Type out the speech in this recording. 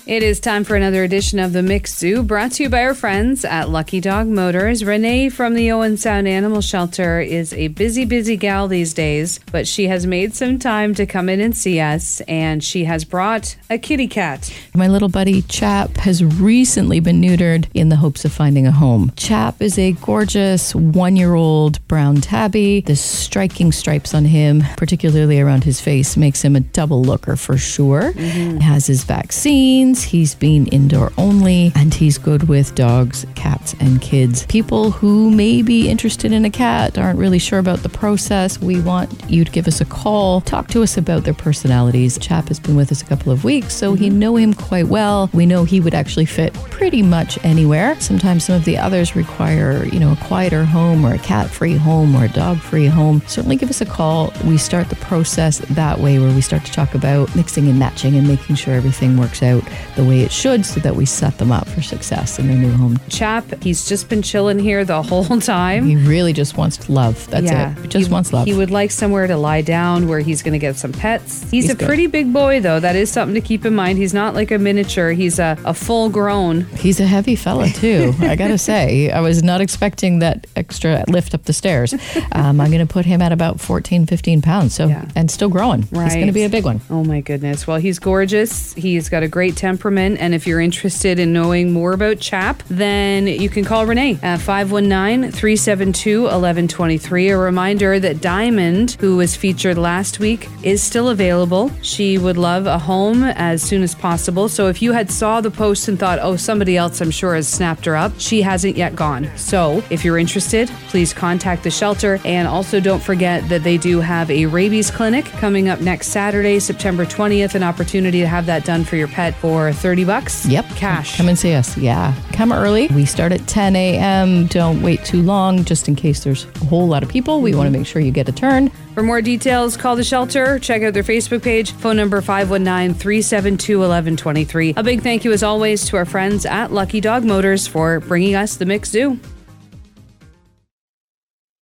It is time for another edition of the Mixed Zoo, brought to you by our friends at Lucky Dog Motors. Renee from the Owen Sound Animal Shelter is a busy gal these days, but she has made some time to come in and see us, and she has brought a kitty cat. My little buddy Chap has recently been neutered in the hopes of finding a home. Chap is a gorgeous 1-year-old brown tabby. The striking stripes on him, particularly around his face, makes him a double looker for sure. He has his vaccines. He's been indoor only, and he's good with dogs, cats, and kids. People who may be interested in a cat aren't really sure about the process. We want you to give us a call, talk to us about their personalities. Chap has been with us a couple of weeks, so we know him quite well. We know he would actually fit pretty much anywhere. Sometimes some of the others require, a quieter home or a cat-free home or a dog-free home. Certainly give us a call. We start the process that way, where we start to talk about mixing and matching and making sure everything works out the way it should, so that we set them up for success in their new home. Chap, he's just been chilling here the whole time. He really just wants love. That's it. He just wants love. He would like somewhere to lie down where he's going to get some pets. He's a pretty big boy, though. That is something to keep in mind. He's not like a miniature. He's a full grown. He's a heavy fella, too. I got to say, I was not expecting that extra lift up the stairs. I'm going to put him at about 14, 15 pounds. And still growing. Right. He's going to be a big one. Oh, my goodness. Well, he's gorgeous. He's got a great temperament. And if you're interested in knowing more about Chap, then you can call Renee at 519-372-1123. A reminder that Diamond, who was featured last week, is still available. She would love a home as soon as possible. So if you had saw the post and thought, somebody else I'm sure has snapped her up, she hasn't yet gone. So if you're interested, please contact the shelter. And also don't forget that they do have a rabies clinic coming up next Saturday, September 20th. An opportunity to have that done for your pet for $30. Yep. Cash. Come and see us. Yeah. Come early. We start at 10 a.m. Don't wait too long, just in case there's a whole lot of people. We want to make sure you get a turn. For more details, call the shelter. Check out their Facebook page. Phone number 519-372-1123. A big thank you, as always, to our friends at Lucky Dog Motors for bringing us the Mixed Zoo.